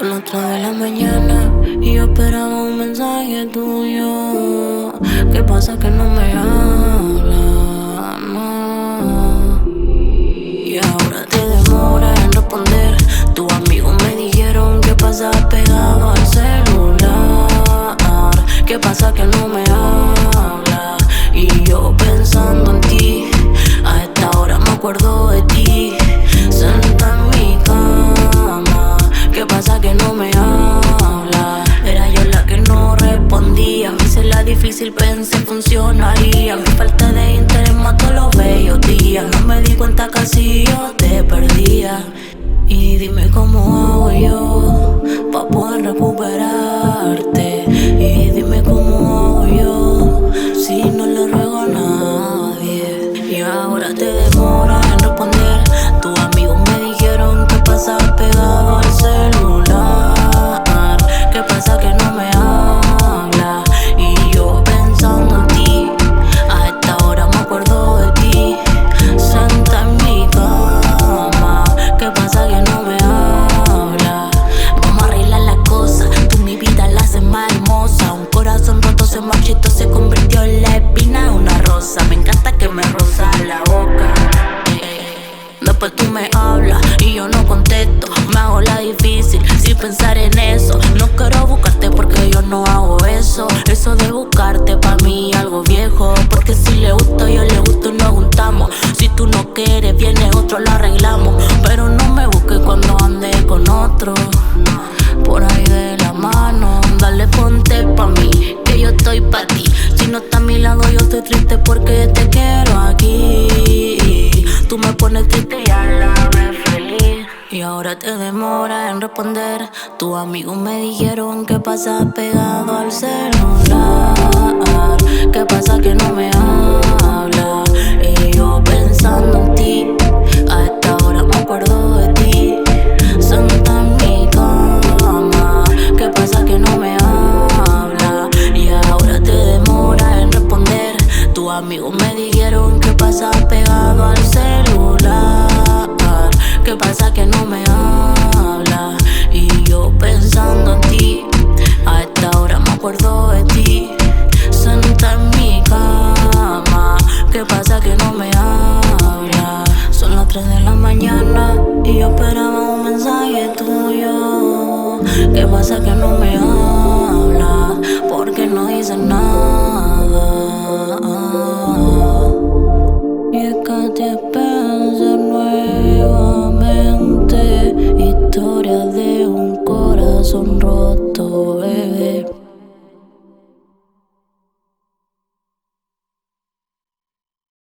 Son las 3 de la mañana y yo esperaba un mensaje tuyo. ¿Qué pasa que no me hablas? No. Y ahora te demora en responder. Tus amigos me dijeron que pasas pegado al celular. ¿Qué pasa que no me hablas? Y yo pensando en ti, a esta hora me acuerdo de ti. Sentada en mi cama, ¿qué pasa que no me habla? Era yo la que no respondía. Me hice la difícil, pensé funcionaría. Mi falta de interés mató los bellos días. No me di cuenta que así yo te perdía. Y dime cómo hago yo pa' poder recuperarte. Y dime cómo hago yo si no le ruego a nadie. Y ahora te demoras en responder. Tus amigos me dijeron que pasas pegado al celular. ¿Qué pasa que no me hablas? Y yo pensando en ti, a esta hora me acuerdo de ti. Sentada en mi cama, ¿qué pasa que no me hablas? Vamos a arreglar las cosas, tú mi vida la haces más hermosa. Un corazón roto se marchitó, se convirtió en la espina de una rosa. Me encanta que me roza la boca. Después tú me hablas y yo no contesto. Me hago la difícil sin pensar en eso. No quiero buscarte porque yo no hago eso. Eso de buscarte pa' mí algo viejo. Porque si le gusto yo le gusto y nos juntamos. Si tú no quieres viene otro, lo arreglamos. Pero no me busques cuando ande con otro. Por ahí de la mano, dale ponte pa' mí, que yo estoy pa' ti. Si no estás a mi lado yo estoy triste porque te quiero aquí. Tú me pones triste y a la vez feliz. Y ahora te demora en responder. Tus amigos me dijeron que pasas pegado al celular. ¿Qué pasa que no me hablas? Y yo pensando en ti, a esta hora me acuerdo de ti. Sentada en mi cama, ¿qué pasa que no me hablas? Y ahora te demora en responder. Tus amigos me dijeron que pasas pegado al celular. ¿Qué pasa que no me hablas? Y yo pensando en ti, a esta hora me acuerdo de ti. Sentada en mi cama, ¿qué pasa que no me hablas? Son las 3 de la mañana y yo esperaba un mensaje tuyo. ¿Qué pasa que no me hablas? Porque no dices nada. Y es que te espero.